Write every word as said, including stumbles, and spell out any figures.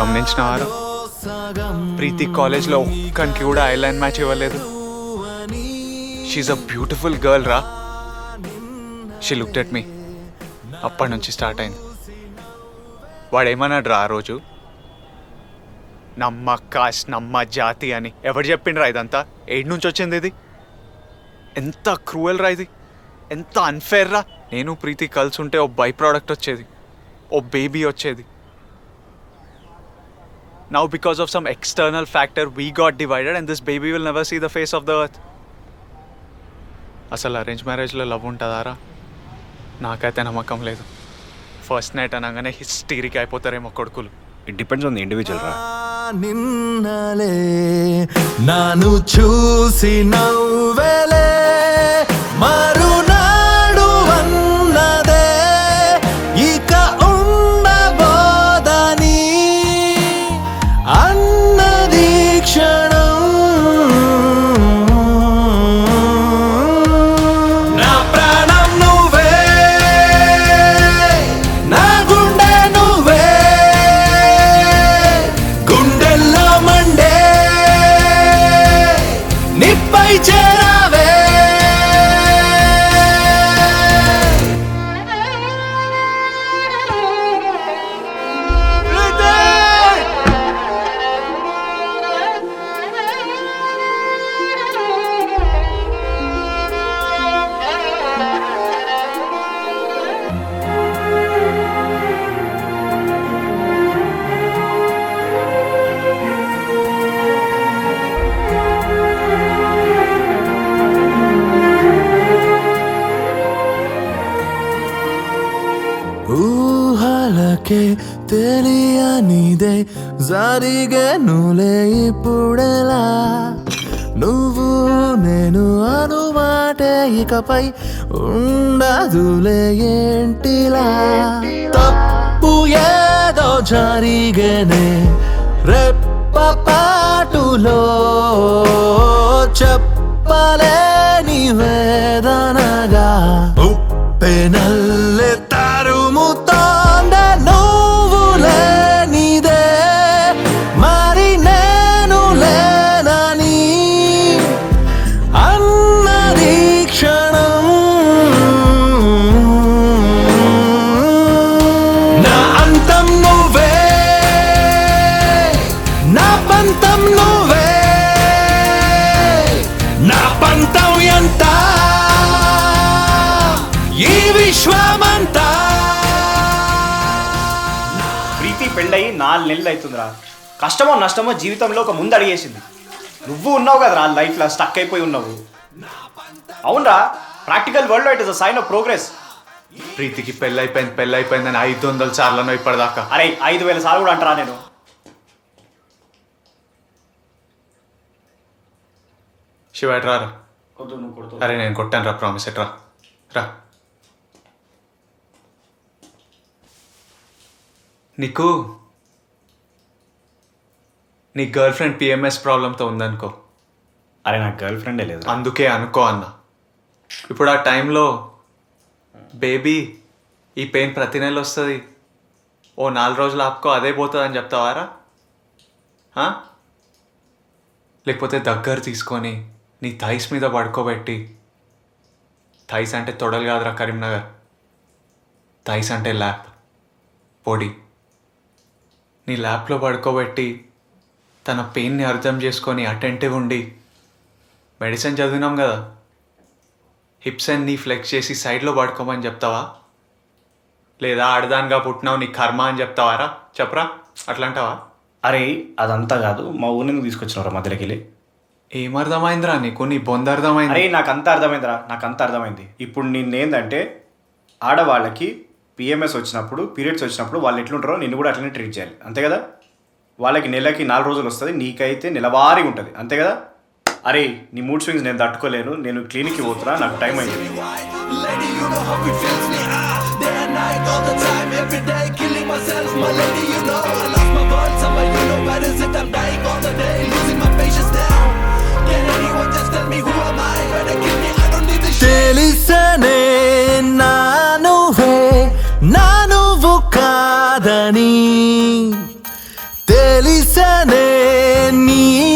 గమనించినవారు ప్రీతి కాలేజ్లో ఒక్కరికి కూడా ఐలైన్ మ్యాచ్ ఇవ్వలేదు. షీఈ్ అ బ్యూటిఫుల్ గర్ల్ రా. She looked at me. అప్పటి నుంచి స్టార్ట్ అయింది. వాడేమన్నాడు రా ఆ రోజు, నమ్మ కాస్ట్ నమ్మ జాతి అని. ఎవరు చెప్పిండ్రా ఇదంతా? ఏడు నుంచి వచ్చింది ఇది? ఎంత క్రూయల్ రా ఇది, ఎంత అన్ఫేర్ రా. నేను ప్రీతి కలిసి ఉంటే ఓ బై ప్రోడక్ట్ వచ్చేది, ఓ బేబీ వచ్చేది. Now because of some external factor we got divided and this baby will never see the face of the earth. అసలు అరేంజ్ మ్యారేజ్లో లవ్ ఉంటుందారా? నాకైతే నమ్మకం లేదు. ఫస్ట్ నైట్ అనగానే హిస్టీరిక్ అయిపోతారేమో కొడుకులు. It depends on the individual రా. నిన్నలే నాను చూసి నవ్వెలే మరునాడు అన్నదే ఇక ఉండబోదని అన్నది క్షణం నా ప్రాణం నువ్వే నా గుండె నువ్వే గుండెల్లో మండే నిప్పై చేరావే. ఊహలకే తెలియనిదే జరిగేనులే ఇప్పుడెలా నువ్వు నేను అనుమాటే ఇకపై ఉండదులే ఏంటిలా. తప్పు ఏదో జరిగేనే రెప్పపాటులో చెప్పలేని వేదనగా ఉప్పెనల్లే తరుముతోందే నువ్వు లేనిదే మరి నేను లేనని అన్నది క్షణం నా అంతం నువ్వే నా పంతం నువ్వే నా పంతం ఎంత ఈ విశ్వమంతా. ప్రీతి పెళ్ళయి నాలుగు నెలలు అవుతుందిరా. కష్టమో నష్టమో జీవితంలో ఒక ముందు అడిగేసింది. నువ్వు ఉన్నావు కదరా లైఫ్లో స్టక్ అయిపోయి ఉన్నావు. అవునరా, ప్రాక్టికల్ వరల్డ్లో it is a sign of progress. ప్రీతికి పెళ్ళైపోయింది పెళ్ళైపోయిందని ఐదు వందల సార్లను ఇప్పటిదాకా. అరే ఐదు వేల సార్లు కూడా అంటారా నేను? శివ ఎట్రా రా. వద్దు, నువ్వు కొడుతు. అరే నేను కొట్టాను రా, ప్రామిస్. ఎట్రా రా. నీకు నీ గర్ల్ ఫ్రెండ్ పిఎంఎస్ ప్రాబ్లంతో ఉందనుకో. అరే నాకు గర్ల్ ఫ్రెండే లేదు. అందుకే అనుకో అన్న. ఇప్పుడు ఆ టైంలో బేబీ ఈ పెయిన్ ప్రతి నెల వస్తుంది, ఓ నాలుగు రోజులు ఆపుకో అదే పోతుంది అని చెప్తావారా? లేకపోతే దగ్గర తీసుకొని నీ థైస్ మీద పడుకోబెట్టి, థైస్ అంటే తొడలు కాదురా కరీంనగర్, థైస్ అంటే ల్యాప్ పొడి, నీ ల్యాప్లో పడుకోబెట్టి తన పెయిన్ని అర్థం చేసుకొని అటెంటివ్ ఉండి, మెడిసిన్ చదివినాం కదా, హిప్స్ అండ్ నీ ఫ్లెక్స్ చేసి సైడ్లో పడుకోమని చెప్తావా? లేదా ఆడదానిగా పుట్టినావు నీ కర్మ అని చెప్తావారా? చెప్పరా, అట్లా అంటావా? అరే అదంతా కాదు, మా ఊరిని తీసుకొచ్చినవరా మధ్యలోకి వెళ్ళి. ఏమర్థమైందిరా నీకు? నీ బొంద అర్థమైంది. అరే నాకు అంత అర్థమైందిరా, నాకు అంత అర్థమైంది. ఇప్పుడు నిన్నేందంటే ఆడవాళ్ళకి పిఎంఎస్ వచ్చినప్పుడు, పీరియడ్స్ వచ్చినప్పుడు వాళ్ళు ఎట్లుంటారో నిన్ను కూడా అట్లనే ట్రీట్ చేయాలి, అంతే కదా? వాళ్ళకి నెలకి నాలుగు రోజులు వస్తుంది, నీకైతే నెలవారీ ఉంటుంది, అంతే కదా? అరే నీ మూడ్ స్వింగ్స్ నేను తట్టుకోలేను, నేను క్లినిక్కి పోతున్నా, నాకు టైం అయింది. తెలిసనే నా నువ్వే నా నువ్వు కాదని, తెలిసనే నీ